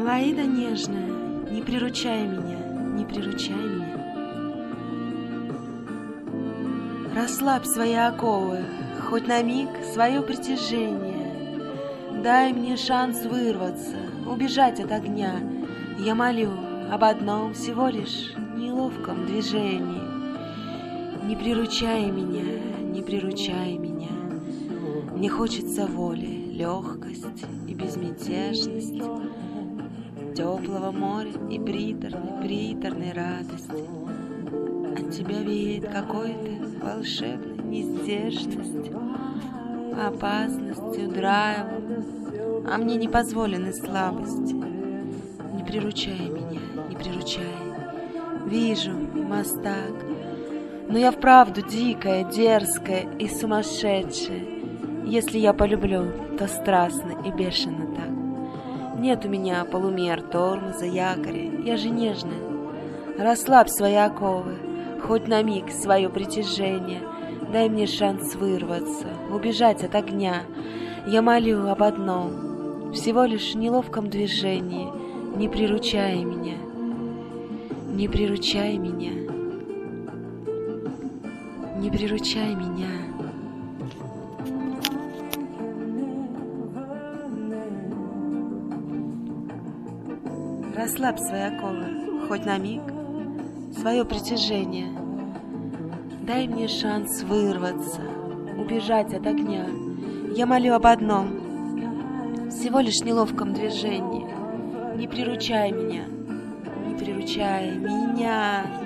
Лаида нежная, не приручай меня, не приручай меня. Расслабь свои оковы, хоть на миг свое притяжение. Дай мне шанс вырваться, убежать от огня. Я молю об одном всего лишь неловком движении. Не приручай меня, не приручай меня. Мне хочется воли, легкость и безмятежность, теплого моря и приторной радости. От тебя веет какой-то волшебной нездешностью, опасностью, драйвом, а мне не позволены слабости. Не приручай меня, не приручай. Вижу, мастак, но я вправду дикая, дерзкая и сумасшедшая. Если я полюблю, то страстно и бешено так. Нет у меня полумер, тормоза, якоря, я же нежная. Расслабь свои оковы, хоть на миг свое притяжение. Дай мне шанс вырваться, убежать от огня. Я молю об одном, всего лишь неловком движении. Не приручай меня, не приручай меня, не приручай меня. Расслабь свои оковы, хоть на миг, свое притяжение. Дай мне шанс вырваться, убежать от огня. Я молю об одном, всего лишь неловком движении. Не приручай меня, не приручай меня.